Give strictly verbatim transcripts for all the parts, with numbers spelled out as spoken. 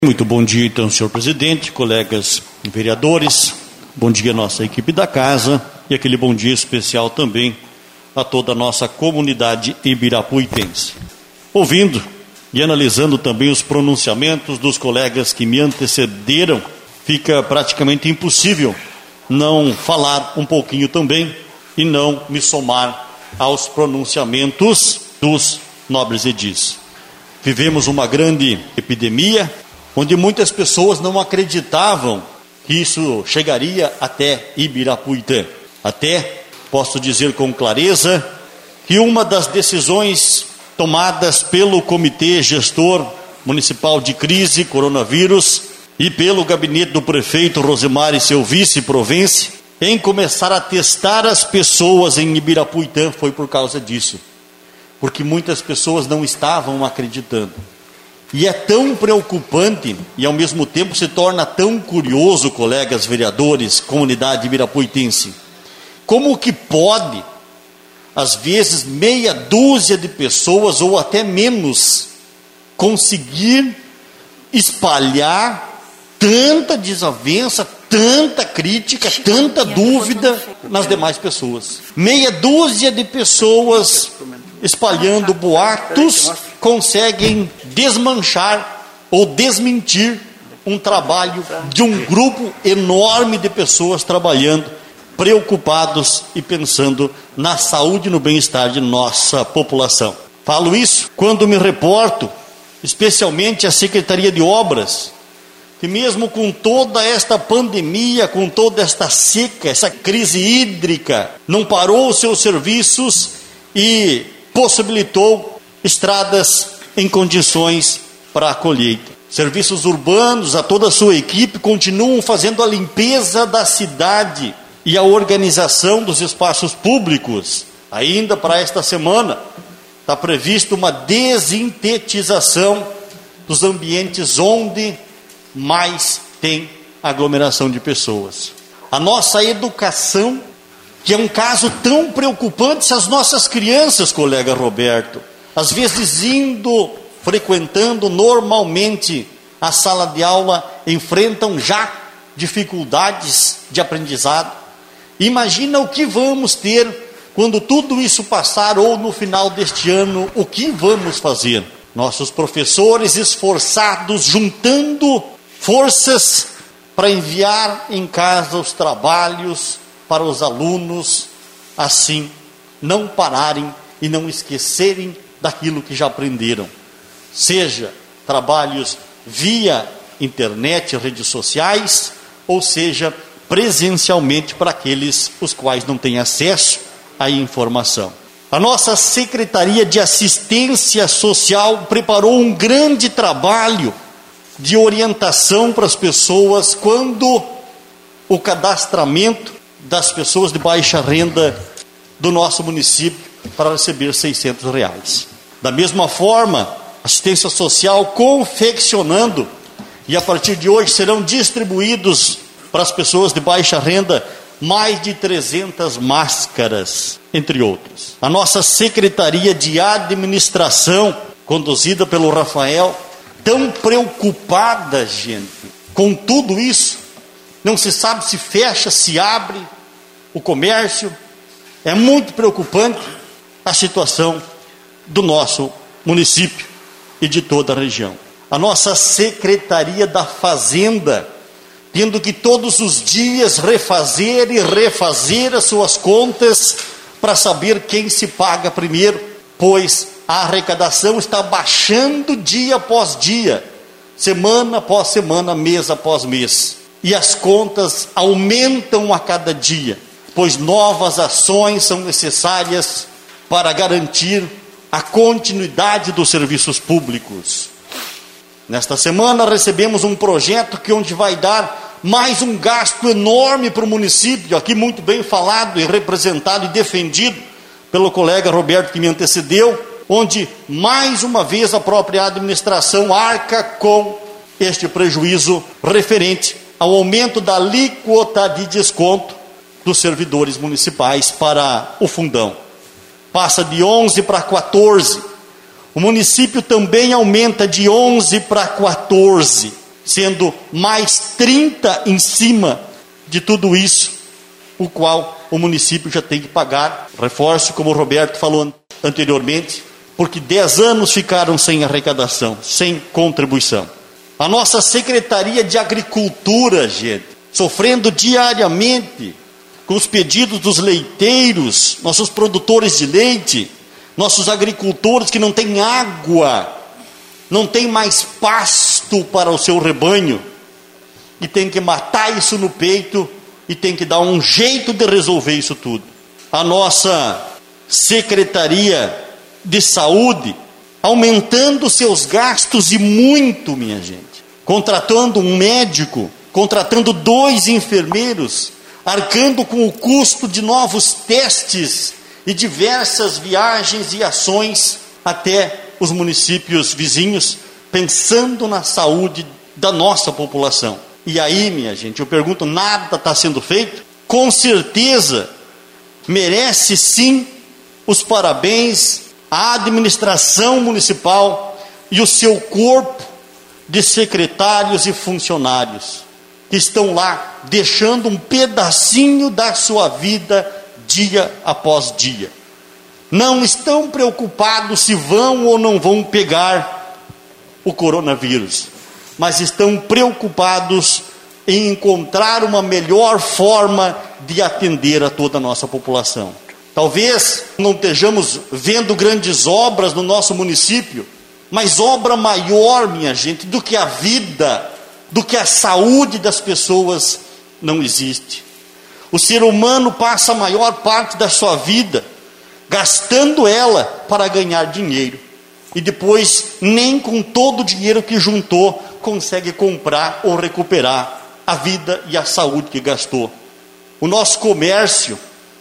Muito bom dia, então, senhor presidente, colegas vereadores, bom dia à nossa equipe da casa e aquele bom dia especial também a toda a nossa comunidade ibirapuitense. Ouvindo e analisando também os pronunciamentos dos colegas que me antecederam, fica praticamente impossível não falar um pouquinho também e não me somar aos pronunciamentos dos nobres edis. Vivemos uma grande epidemia, onde muitas pessoas não acreditavam que isso chegaria até Ibirapuitã. Até posso dizer com clareza que uma das decisões tomadas pelo Comitê Gestor Municipal de Crise Coronavírus e pelo gabinete do prefeito Rosemar e seu vice Provence em começar a testar as pessoas em Ibirapuitã foi por causa disso, porque muitas pessoas não estavam acreditando. E é tão preocupante e ao mesmo tempo se torna tão curioso, colegas vereadores, comunidade ibirapuitense, como que pode, às vezes, meia dúzia de pessoas ou até menos, conseguir espalhar tanta desavença, tanta crítica, tanta dúvida nas demais pessoas. Meia dúzia de pessoas espalhando boatos conseguem desmanchar ou desmentir um trabalho de um grupo enorme de pessoas trabalhando, preocupados e pensando na saúde e no bem-estar de nossa população. Falo isso quando me reporto, especialmente à Secretaria de Obras, que mesmo com toda esta pandemia, com toda esta seca, essa crise hídrica, não parou os seus serviços e possibilitou estradas em condições para a colheita. Serviços urbanos, a toda a sua equipe, continuam fazendo a limpeza da cidade e a organização dos espaços públicos. Ainda para esta semana, está previsto uma desintetização dos ambientes onde mais tem aglomeração de pessoas. A nossa educação, que é um caso tão preocupante, se as nossas crianças, colega Roberto, às vezes indo, frequentando normalmente a sala de aula, enfrentam já dificuldades de aprendizado. Imagina o que vamos ter quando tudo isso passar ou no final deste ano, o que vamos fazer? Nossos professores esforçados, juntando forças para enviar em casa os trabalhos para os alunos, assim não pararem e não esquecerem daquilo que já aprenderam, seja trabalhos via internet, redes sociais, ou seja, presencialmente para aqueles os quais não têm acesso à informação. A nossa Secretaria de Assistência Social preparou um grande trabalho de orientação para as pessoas quando o cadastramento das pessoas de baixa renda do nosso município para receber seiscentos reais. Da mesma forma, assistência social confeccionando, e a partir de hoje serão distribuídos para as pessoas de baixa renda mais de trezentas máscaras, entre outras. A nossa Secretaria de Administração, conduzida pelo Rafael, tão preocupada, gente, com tudo isso, não se sabe se fecha, se abre o comércio. É muito preocupante a situação do nosso município e de toda a região. A nossa Secretaria da Fazenda, tendo que todos os dias refazer e refazer as suas contas para saber quem se paga primeiro, pois a arrecadação está baixando dia após dia, semana após semana, mês após mês. E as contas aumentam a cada dia, pois novas ações são necessárias para garantir a continuidade dos serviços públicos. Nesta semana recebemos um projeto que onde vai dar mais um gasto enorme para o município, aqui muito bem falado e representado e defendido pelo colega Roberto que me antecedeu, onde mais uma vez a própria administração arca com este prejuízo referente ao aumento da alíquota de desconto dos servidores municipais para o fundão. Passa de onze para quatorze. O município também aumenta de onze para quatorze. sendo mais trinta em cima de tudo isso, o qual o município já tem que pagar. Reforço, como o Roberto falou anteriormente, porque dez anos ficaram sem arrecadação, sem contribuição. A nossa Secretaria de Agricultura, gente, sofrendo diariamente com os pedidos dos leiteiros, nossos produtores de leite, nossos agricultores que não têm água, não tem mais pasto para o seu rebanho, e tem que matar isso no peito, e tem que dar um jeito de resolver isso tudo. A nossa Secretaria de Saúde, aumentando seus gastos e muito, minha gente, contratando um médico, contratando dois enfermeiros, arcando com o custo de novos testes e diversas viagens e ações até os municípios vizinhos, pensando na saúde da nossa população. E aí, minha gente, eu pergunto, nada está sendo feito? Com certeza, merece sim os parabéns à administração municipal e o seu corpo de secretários e funcionários que estão lá deixando um pedacinho da sua vida dia após dia. Não estão preocupados se vão ou não vão pegar o coronavírus, mas estão preocupados em encontrar uma melhor forma de atender a toda a nossa população. Talvez não estejamos vendo grandes obras no nosso município, mas obra maior, minha gente, do que a vida, do que a saúde das pessoas não existe. O ser humano passa a maior parte da sua vida gastando ela para ganhar dinheiro, e depois nem com todo o dinheiro que juntou consegue comprar ou recuperar a vida e a saúde que gastou. O nosso comércio,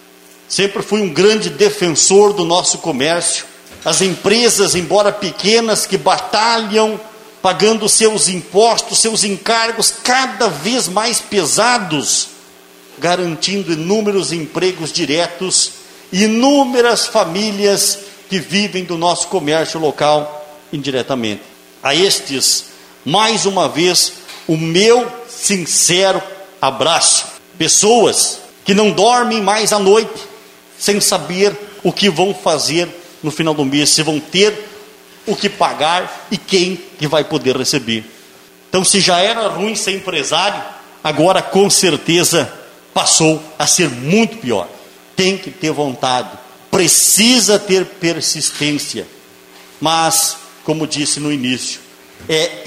sempre fui um grande defensor do nosso comércio. As empresas, embora pequenas, que batalham pagando seus impostos, seus encargos cada vez mais pesados, garantindo inúmeros empregos diretos, inúmeras famílias que vivem do nosso comércio local indiretamente. A estes, mais uma vez, o meu sincero abraço. Pessoas que não dormem mais à noite, sem saber o que vão fazer no final do mês, se vão ter o que pagar e quem que vai poder receber. Então, se já era ruim ser empresário, agora com certeza passou a ser muito pior. Tem que ter vontade, precisa ter persistência, mas, como disse no início, é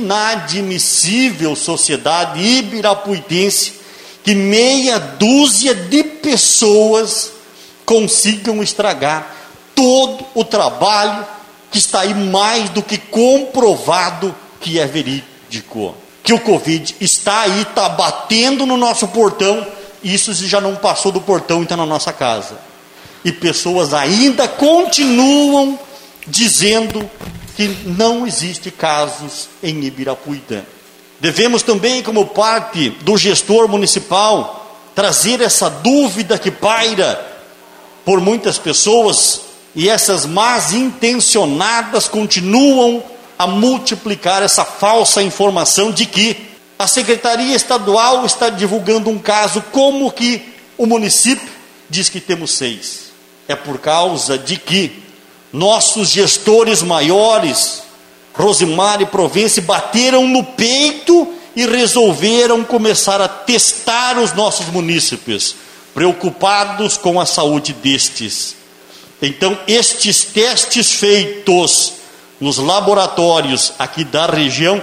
inadmissível, sociedade ibirapuitense, que meia dúzia de pessoas consigam estragar todo o trabalho que está aí mais do que comprovado que é verídico. Que o Covid está aí, está batendo no nosso portão, isso já não passou do portão e está na nossa casa. E pessoas ainda continuam dizendo que não existe casos em Ibirapuitã. Devemos também, como parte do gestor municipal, trazer essa dúvida que paira por muitas pessoas, e essas más intencionadas continuam a multiplicar essa falsa informação de que a Secretaria Estadual está divulgando um caso, como que o município diz que temos seis. É por causa de que nossos gestores maiores, Rosimar e Provence, bateram no peito e resolveram começar a testar os nossos munícipes, preocupados com a saúde destes. Então, estes testes feitos nos laboratórios aqui da região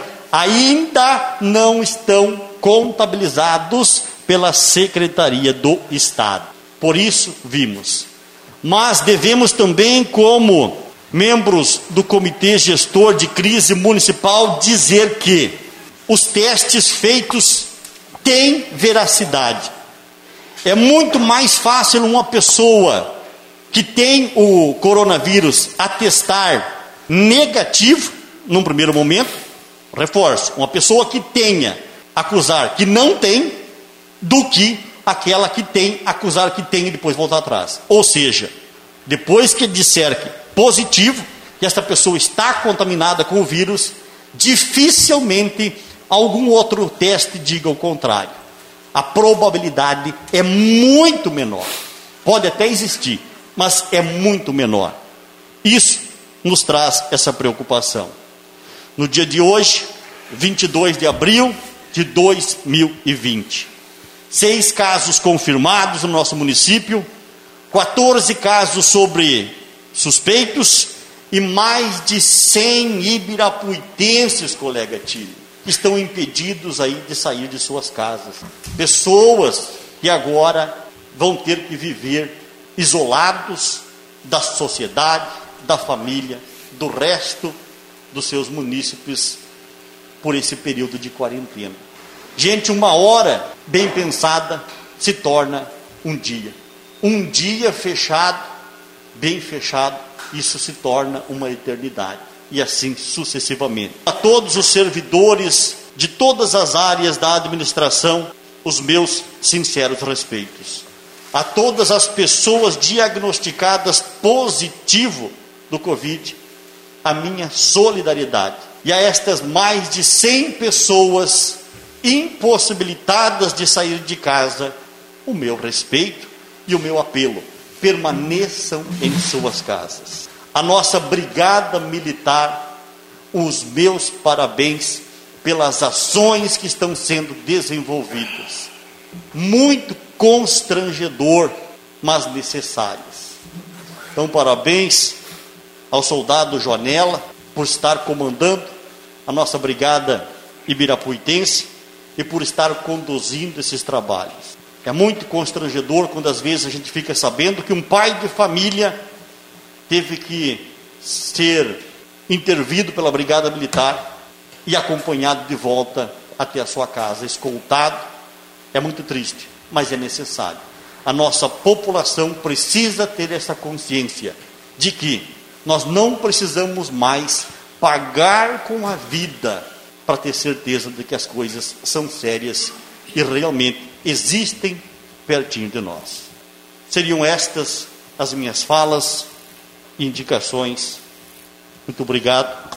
ainda não estão contabilizados pela Secretaria do Estado. Por isso, vimos. Mas devemos também, como membros do Comitê Gestor de Crise Municipal, dizer que os testes feitos têm veracidade. É muito mais fácil uma pessoa que tem o coronavírus atestar negativo, num primeiro momento, reforço, uma pessoa que tenha, acusar que não tem, do que aquela que tem, acusar que tem e depois voltar atrás. Ou seja, depois que disser que positivo, que esta pessoa está contaminada com o vírus, dificilmente algum outro teste diga o contrário. A probabilidade é muito menor. Pode até existir, mas é muito menor. Isso nos traz essa preocupação. No dia de hoje, vinte e dois de abril de dois mil e vinte, seis casos confirmados no nosso município, quatorze casos sobre suspeitos e mais de cem ibirapuitenses, colega Tílio, que estão impedidos aí de sair de suas casas. Pessoas que agora vão ter que viver isolados da sociedade, da família, do resto dos seus munícipes por esse período de quarentena. Gente, uma hora bem pensada se torna um dia. Um dia fechado, bem fechado, isso se torna uma eternidade. E assim sucessivamente. A todos os servidores de todas as áreas da administração, os meus sinceros respeitos. A todas as pessoas diagnosticadas positivo do Covid, a minha solidariedade. E a estas mais de cem pessoas impossibilitadas de sair de casa, o meu respeito e o meu apelo: permaneçam em suas casas. A nossa brigada militar, os meus parabéns pelas ações que estão sendo desenvolvidas. Muito constrangedor, mas necessárias. Então, parabéns ao soldado Jonela por estar comandando a nossa brigada ibirapuitense e por estar conduzindo esses trabalhos. É muito constrangedor quando às vezes a gente fica sabendo que um pai de família teve que ser intervido pela brigada militar e acompanhado de volta até a sua casa, escoltado. É muito triste, mas é necessário. A nossa população precisa ter essa consciência de que nós não precisamos mais pagar com a vida para ter certeza de que as coisas são sérias e realmente existem pertinho de nós. Seriam estas as minhas falas e indicações. Muito obrigado.